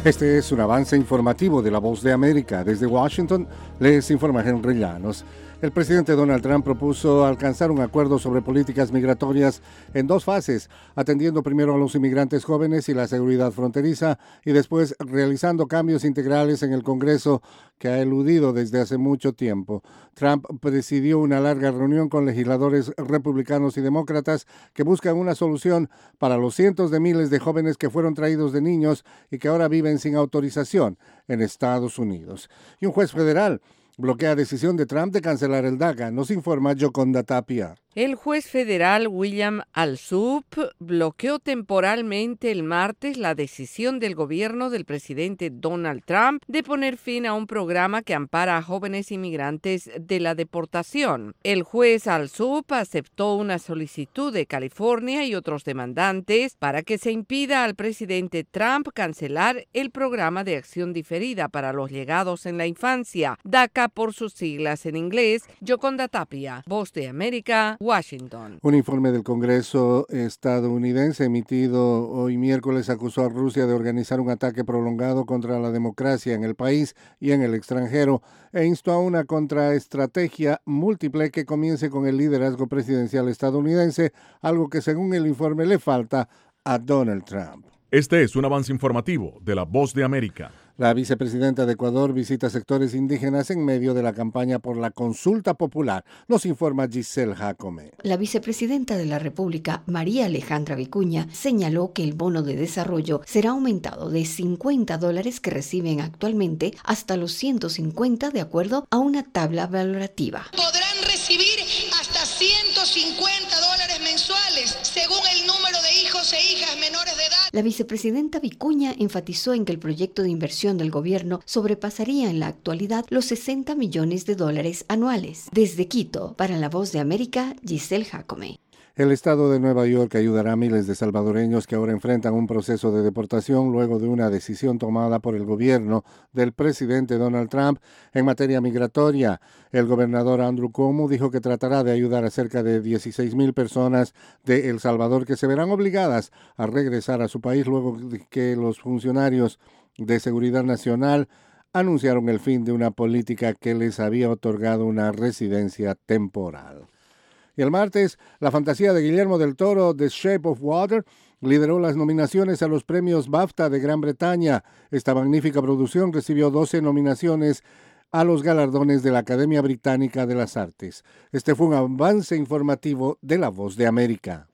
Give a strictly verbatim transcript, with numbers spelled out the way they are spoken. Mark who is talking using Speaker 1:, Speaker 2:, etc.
Speaker 1: Este es un avance informativo de La Voz de América. Desde Washington les informa Henry Llanos. El presidente Donald Trump propuso alcanzar un acuerdo sobre políticas migratorias en dos fases, atendiendo primero a los inmigrantes jóvenes y la seguridad fronteriza, y después realizando cambios integrales en el Congreso que ha eludido desde hace mucho tiempo. Trump presidió una larga reunión con legisladores republicanos y demócratas que buscan una solución para los cientos de miles de jóvenes que fueron traídos de niños y que ahora viven sin autorización en Estados Unidos. Y un juez federal bloquea decisión de Trump de cancelar el DACA, nos informa Yoconda Tapia.
Speaker 2: El juez federal William Alsup bloqueó temporalmente el martes la decisión del gobierno del presidente Donald Trump de poner fin a un programa que ampara a jóvenes inmigrantes de la deportación. El juez Alsup aceptó una solicitud de California y otros demandantes para que se impida al presidente Trump cancelar el programa de acción diferida para los llegados en la infancia, DACA por sus siglas en inglés. Yoconda Tapia, Voz de América, Washington.
Speaker 1: Un informe del Congreso estadounidense emitido hoy miércoles acusó a Rusia de organizar un ataque prolongado contra la democracia en el país y en el extranjero e instó a una contraestrategia múltiple que comience con el liderazgo presidencial estadounidense, algo que según el informe le falta a Donald Trump.
Speaker 3: Este es un avance informativo de La Voz de América.
Speaker 1: La vicepresidenta de Ecuador visita sectores indígenas en medio de la campaña por la consulta popular. Nos informa Giselle Jacome.
Speaker 4: La vicepresidenta de la República, María Alejandra Vicuña, señaló que el bono de desarrollo será aumentado de cincuenta dólares que reciben actualmente hasta los ciento cincuenta de acuerdo a una tabla valorativa.
Speaker 5: Podrán recibir hasta ciento cincuenta dólares mensuales según el número de hijos e hijas menores de edad.
Speaker 4: La vicepresidenta Vicuña enfatizó en que el proyecto de inversión del gobierno sobrepasaría en la actualidad los sesenta millones de dólares anuales. Desde Quito, para La Voz de América, Giselle Jacome.
Speaker 1: El estado de Nueva York ayudará a miles de salvadoreños que ahora enfrentan un proceso de deportación luego de una decisión tomada por el gobierno del presidente Donald Trump en materia migratoria. El gobernador Andrew Cuomo dijo que tratará de ayudar a cerca de dieciséis mil personas de El Salvador que se verán obligadas a regresar a su país luego de que los funcionarios de seguridad nacional anunciaron el fin de una política que les había otorgado una residencia temporal. Y el martes, la fantasía de Guillermo del Toro, The Shape of Water, lideró las nominaciones a los premios BAFTA de Gran Bretaña. Esta magnífica producción recibió doce nominaciones a los galardones de la Academia Británica de las Artes. Este fue un avance informativo de La Voz de América.